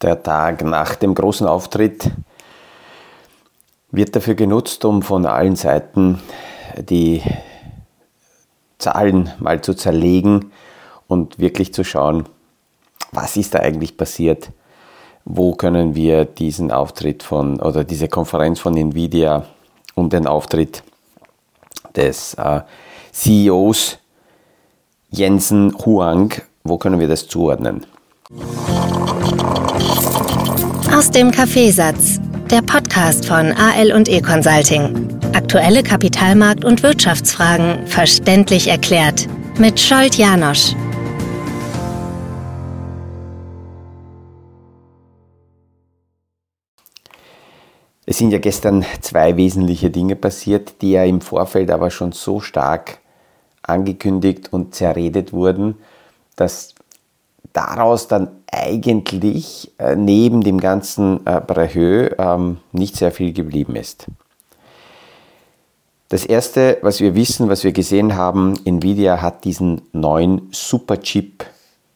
Der Tag nach dem großen Auftritt wird dafür genutzt, um von allen Seiten die Zahlen mal zu zerlegen und wirklich zu schauen, was ist da eigentlich passiert, wo können wir diesen Auftritt oder diese Konferenz von Nvidia und den Auftritt des CEOs Jensen Huang, wo können wir das zuordnen? Aus dem Kaffeesatz, der Podcast von AL&E Consulting. Aktuelle Kapitalmarkt- und Wirtschaftsfragen verständlich erklärt mit Scholt Janosch. Es sind ja gestern zwei wesentliche Dinge passiert, die ja im Vorfeld aber schon so stark angekündigt und zerredet wurden, dass daraus dann eigentlich neben dem ganzen Brahö nicht sehr viel geblieben ist. Das erste, was wir wissen, was wir gesehen haben, Nvidia hat diesen neuen Superchip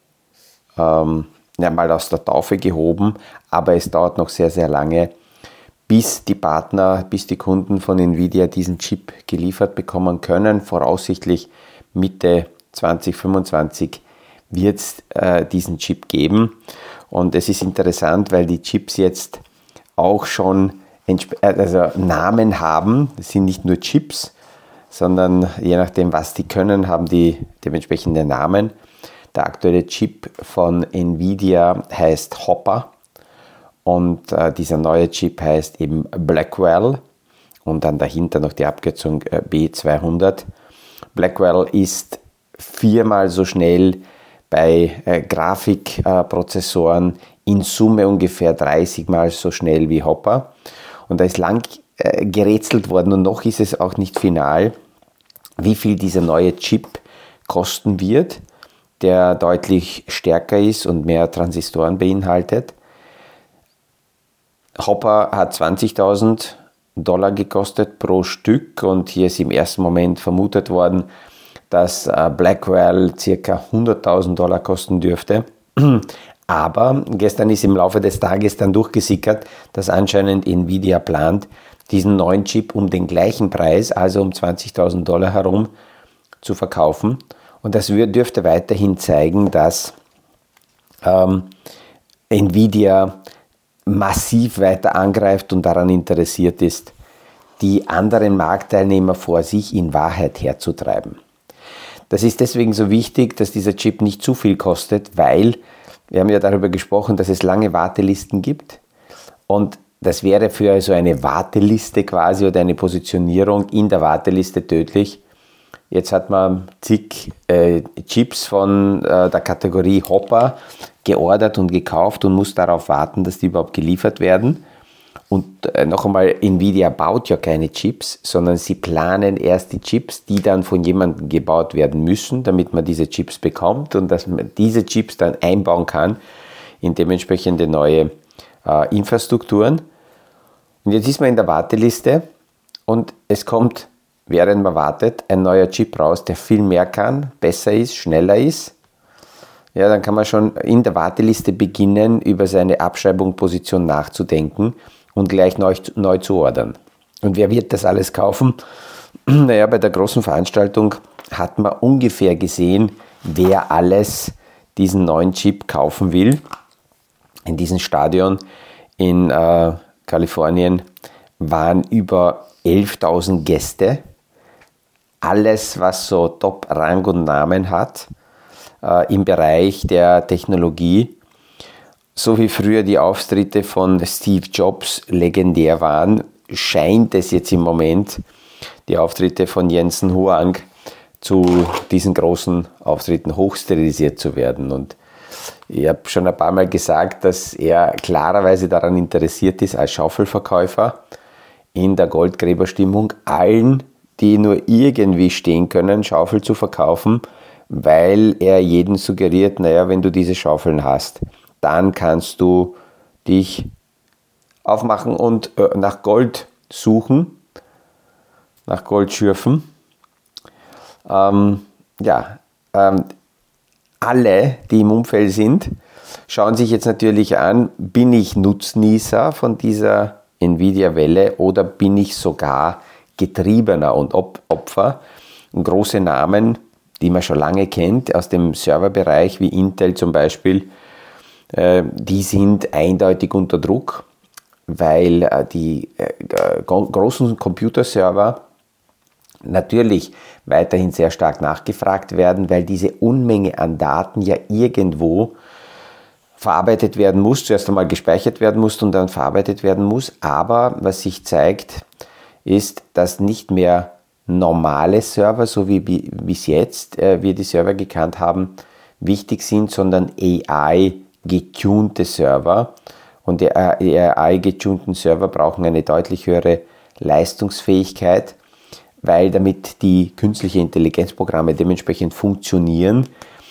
mal aus der Taufe gehoben, aber es dauert noch sehr, sehr lange, bis die Kunden von Nvidia diesen Chip geliefert bekommen können. Voraussichtlich Mitte 2025 wird es diesen Chip geben. Und es ist interessant, weil die Chips jetzt auch schon Namen haben. Das sind nicht nur Chips, sondern je nachdem, was die können, haben die dementsprechende Namen. Der aktuelle Chip von Nvidia heißt Hopper. Und dieser neue Chip heißt eben Blackwell und dann dahinter noch die Abkürzung B200. Blackwell ist 4-mal so schnell bei Grafikprozessoren, in Summe ungefähr 30-mal so schnell wie Hopper. Und da ist lang gerätselt worden und noch ist es auch nicht final, wie viel dieser neue Chip kosten wird, der deutlich stärker ist und mehr Transistoren beinhaltet. Hopper hat $20.000 gekostet pro Stück und hier ist im ersten Moment vermutet worden, dass Blackwell ca. $100.000 kosten dürfte. Aber gestern ist im Laufe des Tages dann durchgesickert, dass anscheinend Nvidia plant, diesen neuen Chip um den gleichen Preis, also um $20.000 herum, zu verkaufen. Und das dürfte weiterhin zeigen, dass Nvidia massiv weiter angreift und daran interessiert ist, die anderen Marktteilnehmer vor sich in Wahrheit herzutreiben. Das ist deswegen so wichtig, dass dieser Chip nicht zu viel kostet, weil wir haben ja darüber gesprochen, dass es lange Wartelisten gibt und das wäre für so eine Warteliste quasi oder eine Positionierung in der Warteliste tödlich. Jetzt hat man zig Chips von der Kategorie Hopper geordert und gekauft und muss darauf warten, dass die überhaupt geliefert werden. Und noch einmal, Nvidia baut ja keine Chips, sondern sie planen erst die Chips, die dann von jemandem gebaut werden müssen, damit man diese Chips bekommt und dass man diese Chips dann einbauen kann in dementsprechende neue Infrastrukturen. Und jetzt ist man in der Warteliste und es kommt, während man wartet, ein neuer Chip raus, der viel mehr kann, besser ist, schneller ist. Ja, dann kann man schon in der Warteliste beginnen, über seine Abschreibungsposition nachzudenken und gleich neu zu ordern. Und wer wird das alles kaufen? Naja, bei der großen Veranstaltung hat man ungefähr gesehen, wer alles diesen neuen Chip kaufen will. In diesem Stadion in Kalifornien waren über 11.000 Gäste. Alles, was so Top-Rang und Namen hat im Bereich der Technologie, so wie früher die Auftritte von Steve Jobs legendär waren, scheint es jetzt im Moment die Auftritte von Jensen Huang zu diesen großen Auftritten hochstilisiert zu werden. Und ich habe schon ein paar Mal gesagt, dass er klarerweise daran interessiert ist, als Schaufelverkäufer in der Goldgräberstimmung allen, die nur irgendwie stehen können, Schaufel zu verkaufen, weil er jedem suggeriert, naja, wenn du diese Schaufeln hast, dann kannst du dich aufmachen und nach Gold suchen, nach Gold schürfen. alle, die im Umfeld sind, schauen sich jetzt natürlich an, bin ich Nutznießer von dieser Nvidia-Welle oder bin ich sogar Getriebener und Opfer? Und große Namen, die man schon lange kennt, aus dem Serverbereich wie Intel zum Beispiel, die sind eindeutig unter Druck, weil die großen Computerserver natürlich weiterhin sehr stark nachgefragt werden, weil diese Unmenge an Daten ja irgendwo verarbeitet werden muss, zuerst einmal gespeichert werden muss und dann verarbeitet werden muss. Aber was sich zeigt, ist, dass nicht mehr normale Server, so wie bis jetzt wir die Server gekannt haben, wichtig sind, sondern AI-getunte Server. Und die AI-getunten Server brauchen eine deutlich höhere Leistungsfähigkeit, weil damit die künstliche Intelligenzprogramme dementsprechend funktionieren,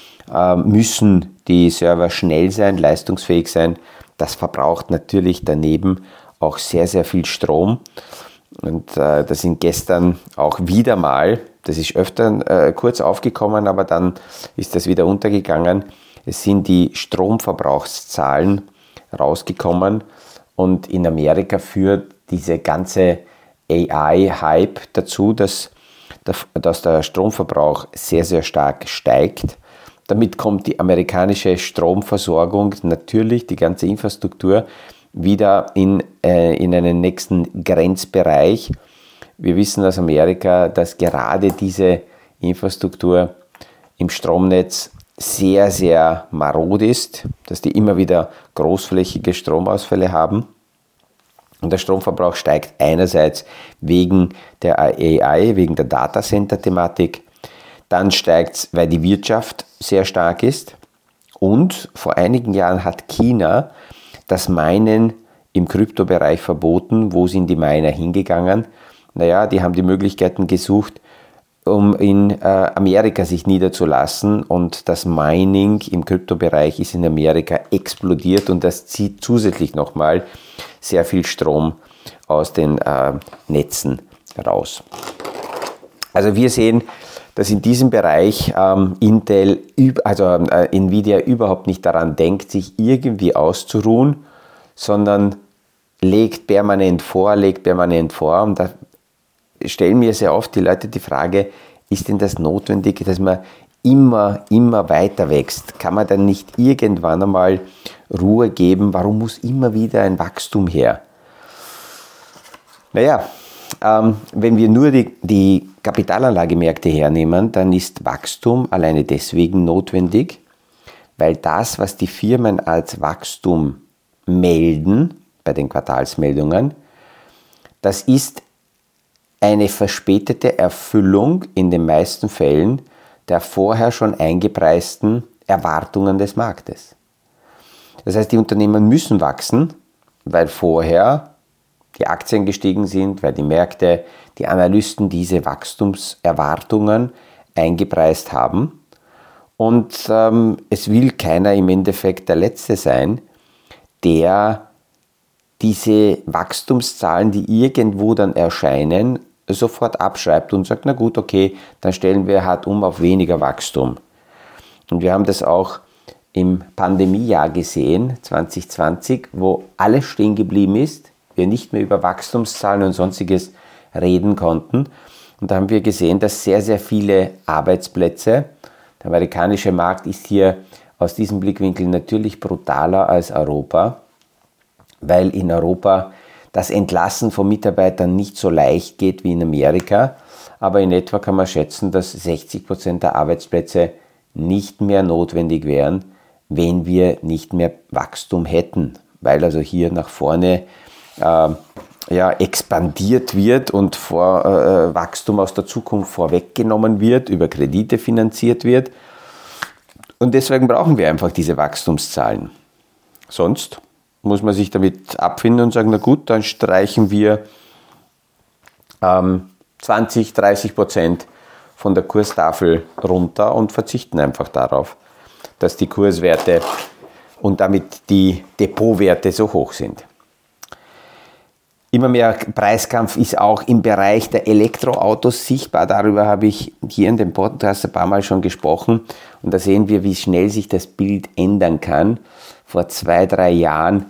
müssen die Server schnell sein, leistungsfähig sein. Das verbraucht natürlich daneben auch sehr, sehr viel Strom. Und das sind gestern auch wieder mal, das ist öfter kurz aufgekommen, aber dann ist das wieder untergegangen. Es sind die Stromverbrauchszahlen rausgekommen und in Amerika führt diese ganze AI-Hype dazu, dass der Stromverbrauch sehr, sehr stark steigt. Damit kommt die amerikanische Stromversorgung, natürlich die ganze Infrastruktur, wieder in einen nächsten Grenzbereich. Wir wissen aus Amerika, dass gerade diese Infrastruktur im Stromnetz sehr, sehr marode ist, dass die immer wieder großflächige Stromausfälle haben. Und der Stromverbrauch steigt einerseits wegen der AI, wegen der Datacenter-Thematik. Dann steigt es, weil die Wirtschaft sehr stark ist. Und vor einigen Jahren hat China das Minen im Kryptobereich verboten. Wo sind die Miner hingegangen? Naja, die haben die Möglichkeiten gesucht, um in Amerika sich niederzulassen. Und das Mining im Kryptobereich ist in Amerika explodiert und das zieht zusätzlich nochmal sehr viel Strom aus den Netzen raus. Also wir sehen, dass in diesem Bereich Nvidia überhaupt nicht daran denkt, sich irgendwie auszuruhen, sondern legt permanent vor. Und da stellen mir sehr oft die Leute die Frage, ist denn das notwendig, dass man immer weiter wächst? Kann man dann nicht irgendwann einmal Ruhe geben? Warum muss immer wieder ein Wachstum her? Naja, wenn wir nur die Kapitalanlagemärkte hernehmen, dann ist Wachstum alleine deswegen notwendig, weil das, was die Firmen als Wachstum melden, bei den Quartalsmeldungen, das ist eine verspätete Erfüllung in den meisten Fällen der vorher schon eingepreisten Erwartungen des Marktes. Das heißt, die Unternehmen müssen wachsen, weil vorher die Aktien gestiegen sind, weil die Märkte, die Analysten diese Wachstumserwartungen eingepreist haben. Und es will keiner im Endeffekt der Letzte sein, der diese Wachstumszahlen, die irgendwo dann erscheinen, sofort abschreibt und sagt, na gut, okay, dann stellen wir halt um auf weniger Wachstum. Und wir haben das auch im Pandemiejahr gesehen, 2020, wo alles stehen geblieben ist, wir nicht mehr über Wachstumszahlen und Sonstiges reden konnten. Und da haben wir gesehen, dass sehr, sehr viele Arbeitsplätze, der amerikanische Markt ist hier aus diesem Blickwinkel natürlich brutaler als Europa, weil in Europa das Entlassen von Mitarbeitern nicht so leicht geht wie in Amerika. Aber in etwa kann man schätzen, dass 60% der Arbeitsplätze nicht mehr notwendig wären, wenn wir nicht mehr Wachstum hätten. Weil also hier nach vorne expandiert wird und Wachstum aus der Zukunft vorweggenommen wird, über Kredite finanziert wird. Und deswegen brauchen wir einfach diese Wachstumszahlen. Sonst muss man sich damit abfinden und sagen, na gut, dann streichen wir 20-30% von der Kurstafel runter und verzichten einfach darauf, dass die Kurswerte und damit die Depotwerte so hoch sind. Immer mehr Preiskampf ist auch im Bereich der Elektroautos sichtbar. Darüber habe ich hier in dem Podcast ein paar Mal schon gesprochen. Und da sehen wir, wie schnell sich das Bild ändern kann. Vor 2-3 Jahren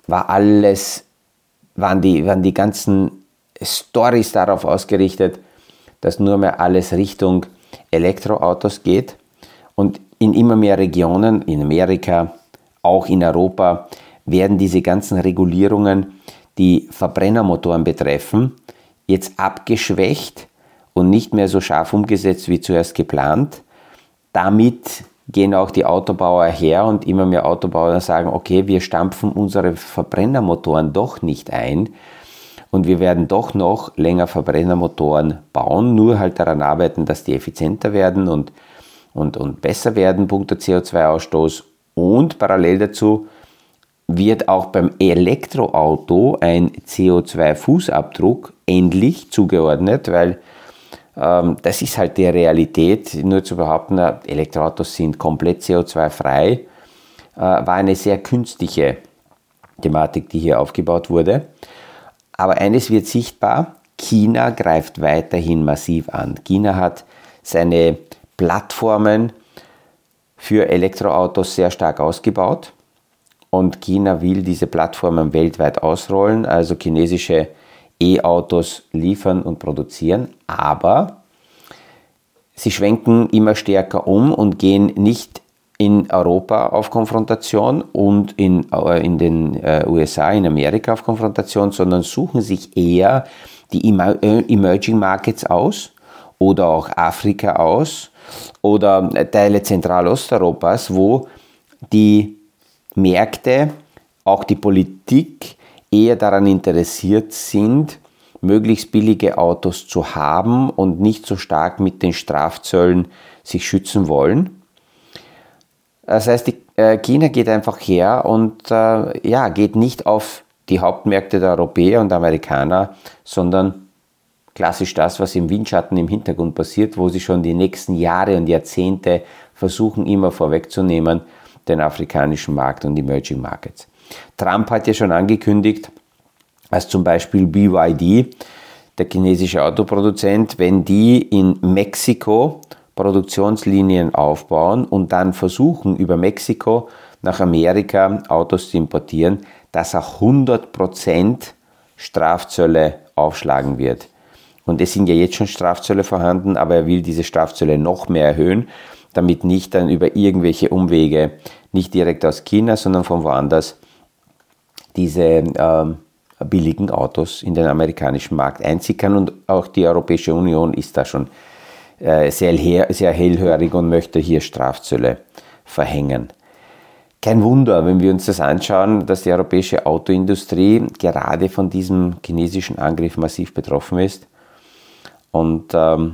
waren die ganzen Storys darauf ausgerichtet, dass nur mehr alles Richtung Elektroautos geht. Und in immer mehr Regionen, in Amerika, auch in Europa, werden diese ganzen Regulierungen, die Verbrennermotoren betreffen, jetzt abgeschwächt und nicht mehr so scharf umgesetzt wie zuerst geplant. Damit gehen auch die Autobauer her und immer mehr Autobauer sagen, okay, wir stampfen unsere Verbrennermotoren doch nicht ein und wir werden doch noch länger Verbrennermotoren bauen, nur halt daran arbeiten, dass die effizienter werden und besser werden, punkto CO2-Ausstoß. Und parallel dazu wird auch beim Elektroauto ein CO2-Fußabdruck endlich zugeordnet, weil das ist halt die Realität. Nur zu behaupten, Elektroautos sind komplett CO2-frei, war eine sehr künstliche Thematik, die hier aufgebaut wurde. Aber eines wird sichtbar, China greift weiterhin massiv an. China hat seine Plattformen für Elektroautos sehr stark ausgebaut. Und China will diese Plattformen weltweit ausrollen, also chinesische E-Autos liefern und produzieren. Aber sie schwenken immer stärker um und gehen nicht in Europa auf Konfrontation und in den USA, in Amerika auf Konfrontation, sondern suchen sich eher die Emerging Markets aus oder auch Afrika aus oder Teile Zentralosteuropas, wo die Märkte, auch die Politik eher daran interessiert sind, möglichst billige Autos zu haben und nicht so stark mit den Strafzöllen sich schützen wollen. Das heißt, China geht einfach her und geht nicht auf die Hauptmärkte der Europäer und Amerikaner, sondern klassisch das, was im Windschatten im Hintergrund passiert, wo sie schon die nächsten Jahre und Jahrzehnte versuchen, immer vorwegzunehmen, den afrikanischen Markt und die Emerging Markets. Trump hat ja schon angekündigt, dass zum Beispiel BYD, der chinesische Autoproduzent, wenn die in Mexiko Produktionslinien aufbauen und dann versuchen, über Mexiko nach Amerika Autos zu importieren, dass er 100% Strafzölle aufschlagen wird. Und es sind ja jetzt schon Strafzölle vorhanden, aber er will diese Strafzölle noch mehr erhöhen, damit nicht dann über irgendwelche Umwege, nicht direkt aus China, sondern von woanders, diese billigen Autos in den amerikanischen Markt einsickern. Und auch die Europäische Union ist da schon sehr hellhörig und möchte hier Strafzölle verhängen. Kein Wunder, wenn wir uns das anschauen, dass die europäische Autoindustrie gerade von diesem chinesischen Angriff massiv betroffen ist. Und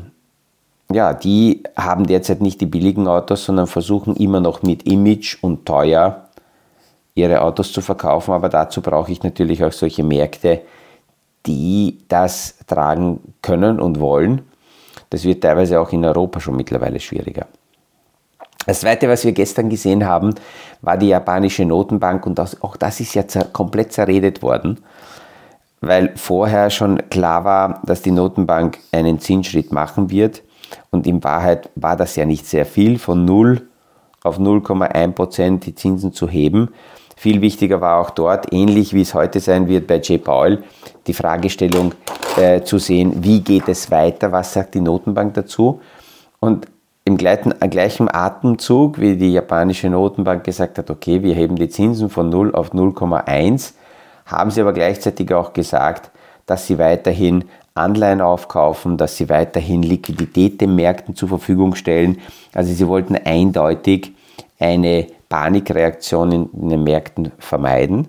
die haben derzeit nicht die billigen Autos, sondern versuchen immer noch mit Image und teuer ihre Autos zu verkaufen. Aber dazu brauche ich natürlich auch solche Märkte, die das tragen können und wollen. Das wird teilweise auch in Europa schon mittlerweile schwieriger. Das Zweite, was wir gestern gesehen haben, war die japanische Notenbank und auch das ist ja komplett zerredet worden, weil vorher schon klar war, dass die Notenbank einen Zinsschritt machen wird und in Wahrheit war das ja nicht sehr viel, von 0 auf 0,1% die Zinsen zu heben. Viel wichtiger war auch dort, ähnlich wie es heute sein wird bei Jay Powell, die Fragestellung zu sehen, wie geht es weiter, was sagt die Notenbank dazu? Und im gleichen Atemzug, wie die japanische Notenbank gesagt hat, okay, wir heben die Zinsen von 0 auf 0,1, haben sie aber gleichzeitig auch gesagt, dass sie weiterhin Anleihen aufkaufen, dass sie weiterhin Liquidität den Märkten zur Verfügung stellen. Also sie wollten eindeutig eine Panikreaktion in den Märkten vermeiden.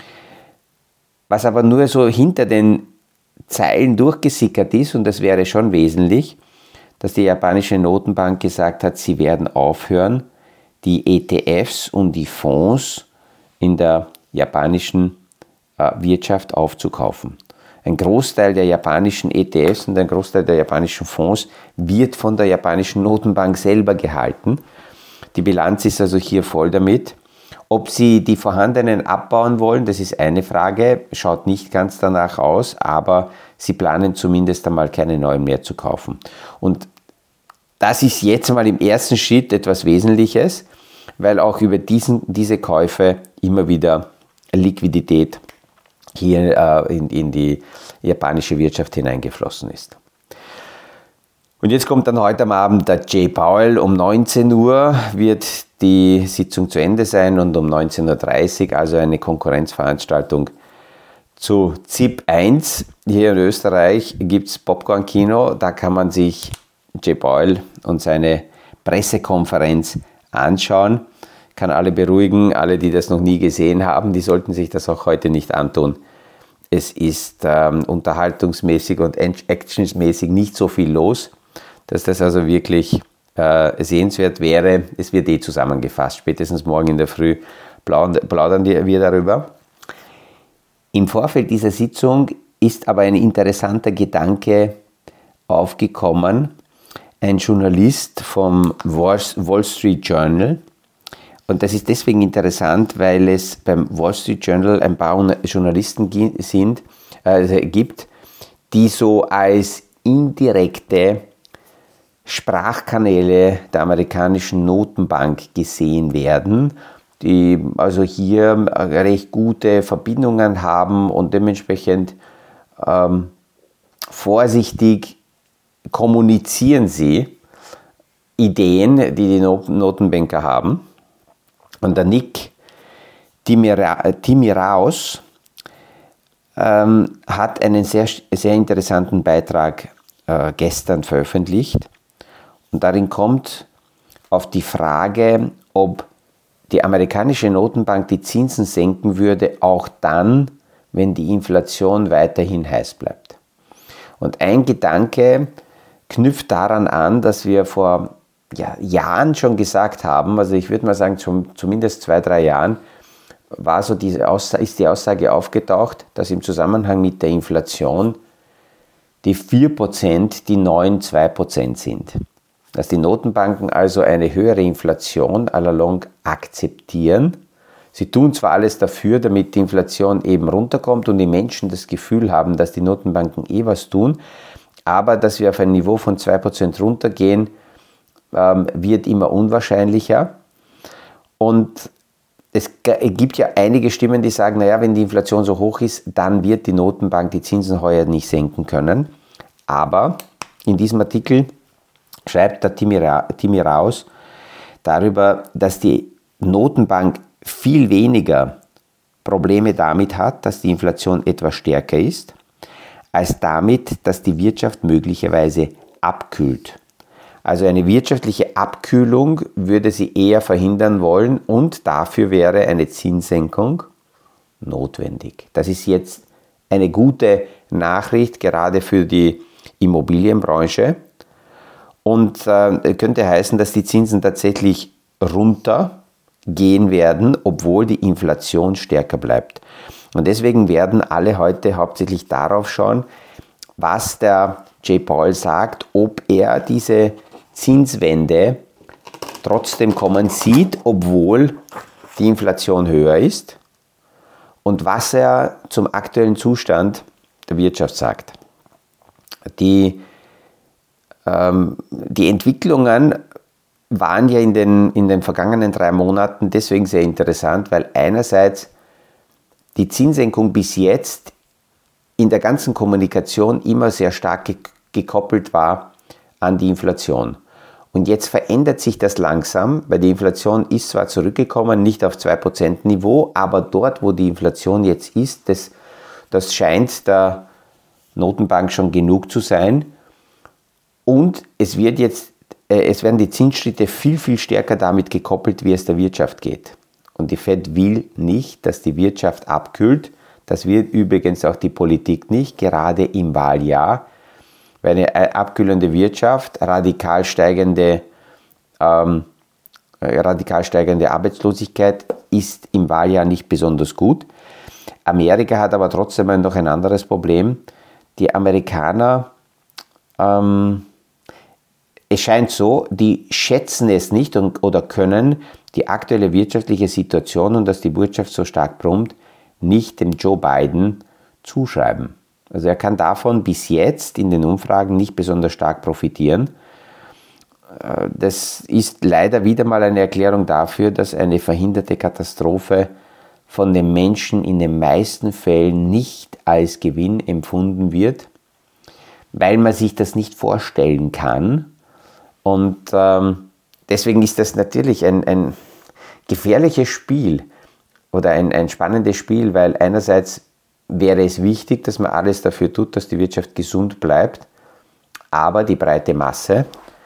Was aber nur so hinter den Zeilen durchgesickert ist, und das wäre schon wesentlich, dass die japanische Notenbank gesagt hat, sie werden aufhören, die ETFs und die Fonds in der japanischen Wirtschaft aufzukaufen. Ein Großteil der japanischen ETFs und ein Großteil der japanischen Fonds wird von der japanischen Notenbank selber gehalten. Die Bilanz ist also hier voll damit. Ob sie die vorhandenen abbauen wollen, das ist eine Frage, schaut nicht ganz danach aus, aber sie planen zumindest einmal keine neuen mehr zu kaufen. Und das ist jetzt mal im ersten Schritt etwas Wesentliches, weil auch über diese Käufe immer wieder Liquidität hier in die japanische Wirtschaft hineingeflossen ist. Und jetzt kommt dann heute am Abend der Jay Powell. Um 19 Uhr wird die Sitzung zu Ende sein und um 19.30 Uhr, also eine Konkurrenzveranstaltung zu ZIP 1. Hier in Österreich gibt es Popcorn-Kino, da kann man sich Jay Powell und seine Pressekonferenz anschauen. Kann alle beruhigen, alle, die das noch nie gesehen haben, die sollten sich das auch heute nicht antun. Es ist unterhaltungsmäßig und actionsmäßig nicht so viel los, dass das also wirklich sehenswert wäre. Es wird zusammengefasst. Spätestens morgen in der Früh plaudern wir darüber. Im Vorfeld dieser Sitzung ist aber ein interessanter Gedanke aufgekommen. Ein Journalist vom Wall Street Journal. Und das ist deswegen interessant, weil es beim Wall Street Journal ein paar Journalisten gibt, die so als indirekte Sprachkanäle der amerikanischen Notenbank gesehen werden, die also hier recht gute Verbindungen haben und dementsprechend vorsichtig kommunizieren sie Ideen, die die Notenbanker haben. Und der Nick Timiraos hat einen sehr, sehr interessanten Beitrag gestern veröffentlicht. Und darin kommt auf die Frage, ob die amerikanische Notenbank die Zinsen senken würde, auch dann, wenn die Inflation weiterhin heiß bleibt. Und ein Gedanke knüpft daran an, dass wir vor Jahren schon gesagt haben, also ich würde mal sagen, zumindest 2-3 Jahren, ist die Aussage aufgetaucht, dass im Zusammenhang mit der Inflation die 4% die neuen 2% sind. Dass die Notenbanken also eine höhere Inflation à la longue akzeptieren. Sie tun zwar alles dafür, damit die Inflation eben runterkommt und die Menschen das Gefühl haben, dass die Notenbanken was tun, aber dass wir auf ein Niveau von 2% runtergehen, wird immer unwahrscheinlicher. Und es gibt ja einige Stimmen, die sagen, naja, wenn die Inflation so hoch ist, dann wird die Notenbank die Zinsen heuer nicht senken können. Aber in diesem Artikel schreibt der Timiraos darüber, dass die Notenbank viel weniger Probleme damit hat, dass die Inflation etwas stärker ist, als damit, dass die Wirtschaft möglicherweise abkühlt. Also eine wirtschaftliche Abkühlung würde sie eher verhindern wollen und dafür wäre eine Zinssenkung notwendig. Das ist jetzt eine gute Nachricht, gerade für die Immobilienbranche. Und könnte heißen, dass die Zinsen tatsächlich runtergehen werden, obwohl die Inflation stärker bleibt. Und deswegen werden alle heute hauptsächlich darauf schauen, was der Jay Powell sagt, ob er diese Zinswende trotzdem kommen sieht, obwohl die Inflation höher ist, und was er zum aktuellen Zustand der Wirtschaft sagt. Die Entwicklungen waren ja in den vergangenen 3 Monaten deswegen sehr interessant, weil einerseits die Zinssenkung bis jetzt in der ganzen Kommunikation immer sehr stark gekoppelt war an die Inflation. Und jetzt verändert sich das langsam, weil die Inflation ist zwar zurückgekommen, nicht auf 2% Niveau, aber dort, wo die Inflation jetzt ist, das scheint der Notenbank schon genug zu sein. Und es werden die Zinsschritte viel, viel stärker damit gekoppelt, wie es der Wirtschaft geht. Und die Fed will nicht, dass die Wirtschaft abkühlt. Das wird übrigens auch die Politik nicht, gerade im Wahljahr. Weil eine abkühlende Wirtschaft, radikal steigende Arbeitslosigkeit ist im Wahljahr nicht besonders gut. Amerika hat aber trotzdem noch ein anderes Problem. Die Amerikaner, es scheint so, die schätzen es nicht oder können die aktuelle wirtschaftliche Situation und dass die Wirtschaft so stark brummt, nicht dem Joe Biden zuschreiben. Also er kann davon bis jetzt in den Umfragen nicht besonders stark profitieren. Das ist leider wieder mal eine Erklärung dafür, dass eine verhinderte Katastrophe von den Menschen in den meisten Fällen nicht als Gewinn empfunden wird, weil man sich das nicht vorstellen kann. Und deswegen ist das natürlich ein gefährliches Spiel oder ein spannendes Spiel, weil einerseits wäre es wichtig, dass man alles dafür tut, dass die Wirtschaft gesund bleibt, aber die breite Masse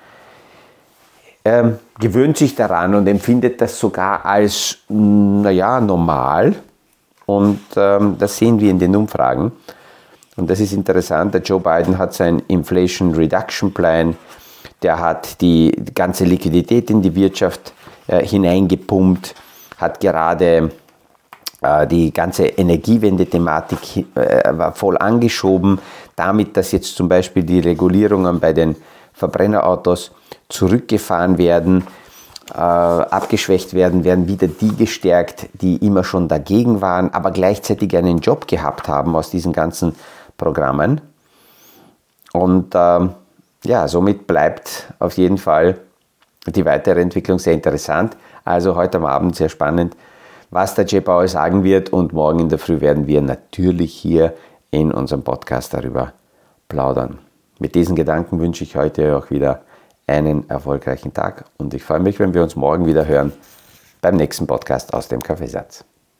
gewöhnt sich daran und empfindet das sogar als, normal. Und das sehen wir in den Umfragen. Und das ist interessant, der Joe Biden hat seinen Inflation Reduction Plan, der hat die ganze Liquidität in die Wirtschaft hineingepumpt, hat gerade die ganze Energiewende-Thematik voll angeschoben, damit, dass jetzt zum Beispiel die Regulierungen bei den Verbrennerautos zurückgefahren werden, abgeschwächt werden wieder die gestärkt, die immer schon dagegen waren, aber gleichzeitig einen Job gehabt haben aus diesen ganzen Programmen. Und somit bleibt auf jeden Fall die weitere Entwicklung sehr interessant. Also heute am Abend sehr spannend, was der Jay Powell sagen wird, und morgen in der Früh werden wir natürlich hier in unserem Podcast darüber plaudern. Mit diesen Gedanken wünsche ich heute auch wieder einen erfolgreichen Tag und ich freue mich, wenn wir uns morgen wieder hören beim nächsten Podcast aus dem Kaffeesatz.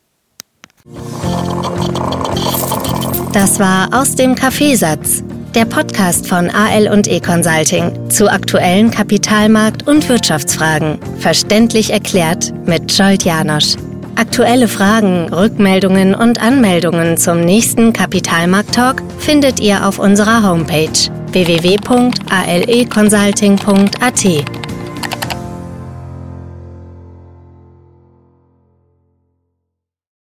Das war Aus dem Kaffeesatz, der Podcast von AL&E Consulting zu aktuellen Kapitalmarkt- und Wirtschaftsfragen. Verständlich erklärt mit Zsolt János. Aktuelle Fragen, Rückmeldungen und Anmeldungen zum nächsten Kapitalmarkt-Talk findet ihr auf unserer Homepage www.aleconsulting.at.